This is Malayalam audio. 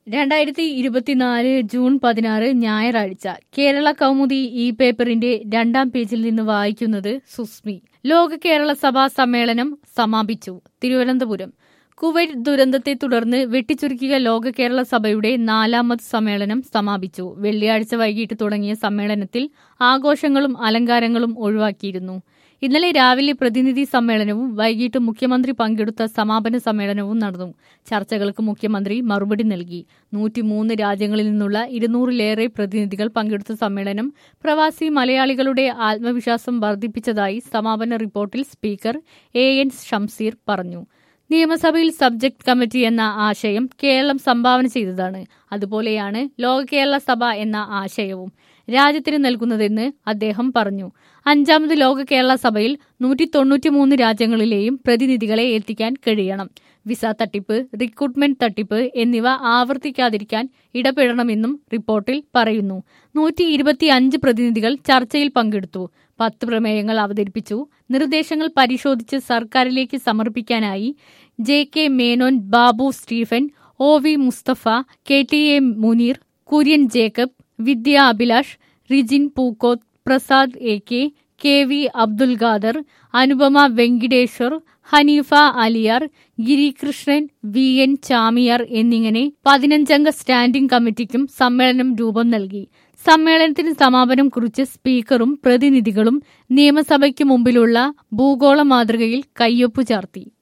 2024 ജൂൺ 16 ഞായറാഴ്ച കേരള കൗമുദി ഈ പേപ്പറിന്റെ 2-ാം പേജിൽ നിന്ന് വായിക്കുന്നത് സുസ്മി. ലോക കേരള സഭാ സമ്മേളനം സമാപിച്ചു. തിരുവനന്തപുരം. കുവൈറ്റ് ദുരന്തത്തെ തുടർന്ന് വെട്ടിച്ചുരുക്കിയ ലോക കേരള സഭയുടെ 4-ാമത് സമ്മേളനം സമാപിച്ചു. വെള്ളിയാഴ്ച വൈകിട്ട് തുടങ്ങിയ സമ്മേളനത്തിൽ ആഘോഷങ്ങളും അലങ്കാരങ്ങളും ഒഴിവാക്കിയിരുന്നു. ഇന്നലെ രാവിലെ പ്രതിനിധി സമ്മേളനവും വൈകിട്ട് മുഖ്യമന്ത്രി പങ്കെടുത്ത സമാപന സമ്മേളനവും നടന്നു. ചർച്ചകൾക്ക് മുഖ്യമന്ത്രി മറുപടി നൽകി. 103 രാജ്യങ്ങളിൽ നിന്നുള്ള 200-ലേറെ പ്രതിനിധികൾ പങ്കെടുത്ത സമ്മേളനം പ്രവാസി മലയാളികളുടെ ആത്മവിശ്വാസം വർദ്ധിപ്പിച്ചതായി സമാപന റിപ്പോർട്ടിൽ സ്പീക്കർ AN ഷംസീർ പറഞ്ഞു. നിയമസഭയിൽ സബ്ജക്ട് കമ്മിറ്റി എന്ന ആശയം കേരളം സംഭാവന ചെയ്തതാണ്. അതുപോലെയാണ് ലോക കേരള സഭ എന്ന ആശയവും രാജ്യത്തിന് നൽകുന്നതെന്ന് അദ്ദേഹം പറഞ്ഞു. 5-ാമത് ലോക കേരള സഭയിൽ 193 രാജ്യങ്ങളിലെയും പ്രതിനിധികളെ എത്തിക്കാൻ കഴിയണം. വിസ തട്ടിപ്പ്, റിക്രൂട്ട്മെന്റ് തട്ടിപ്പ് എന്നിവ ആവർത്തിക്കാതിരിക്കാൻ ഇടപെടണമെന്നും റിപ്പോർട്ടിൽ പറയുന്നു. 125 പ്രതിനിധികൾ ചർച്ചയിൽ പങ്കെടുത്തു. 10 പ്രമേയങ്ങൾ അവതരിപ്പിച്ചു. നിർദ്ദേശങ്ങൾ പരിശോധിച്ച് സർക്കാരിലേക്ക് സമർപ്പിക്കാനായി JK Menon, Babu Stephen, OV Mustafa, KTA Muneer, Kurian Jacob, Vidya Abhilash, Rijin Pookkoth, Prasad AK, KV Abdul Khader, Anupama Venkateshwar, Haneefa Aliyar, Girikrishnan, VN Chamiyar എന്നിങ്ങനെ 15-അംഗ സ്റ്റാൻഡിംഗ് കമ്മിറ്റിക്കും സമ്മേളനം രൂപം നൽകി. സമ്മേളനത്തിന് സമാപനം കുറിച്ച് സ്പീക്കറും പ്രതിനിധികളും നിയമസഭയ്ക്ക് മുമ്പിലുള്ള ഭൂഗോള മാതൃകയിൽ കയ്യൊപ്പു ചാർത്തി.